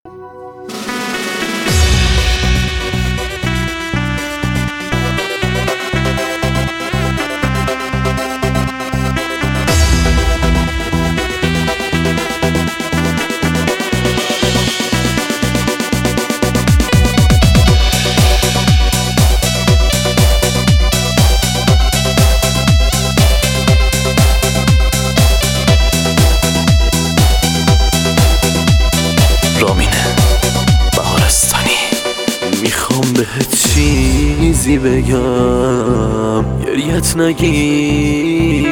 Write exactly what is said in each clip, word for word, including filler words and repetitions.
میخوام بهت چیزی بگم گریت نگیره،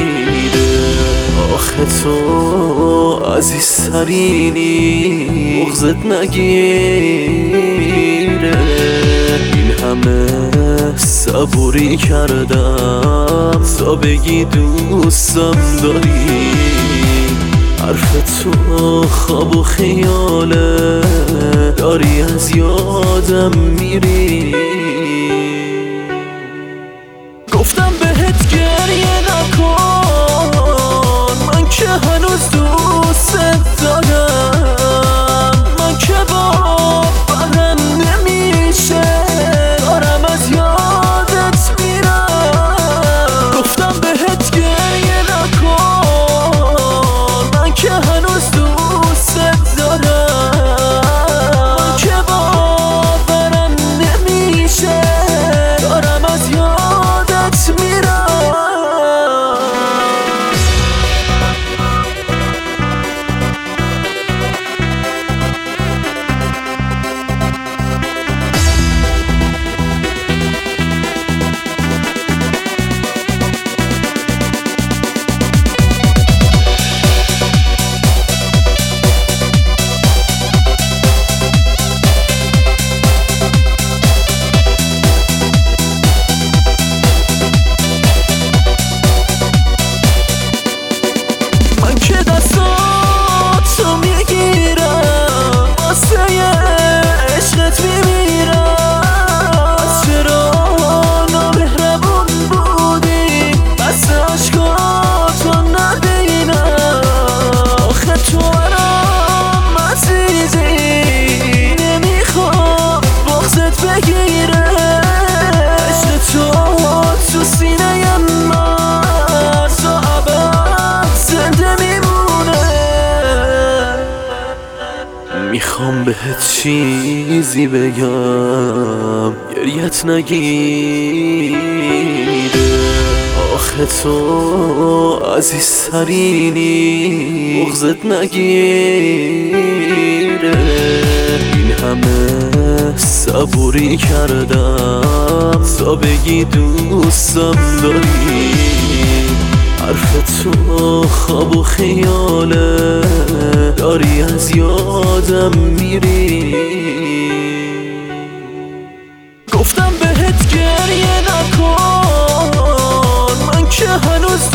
آخه تو عزیزترینی بغضت نگیره. این همه صبوری کردم تا بگی دوستم داری، حرف تو خواب و خیاله، داری از یادم میری. گفتم بهت گریه نکن، من که هنوز دوست دارم، من که باورم نمیشه دارم از یادت میرم. گفتم بهت گریه نکن، من که هنوز دوست دارم، که باورم نمیشه دارم از یادت میرم. میخوام بهت چیزی بگم گریت نگیره، آخه تو عزیزترینی بغضت نگیره. این همه صبوری کردم تا بگی دوستم داری، حرف تو خواب و خیاله، داری از یادم میری. گفتم بهت گریه نکن، من که هنوز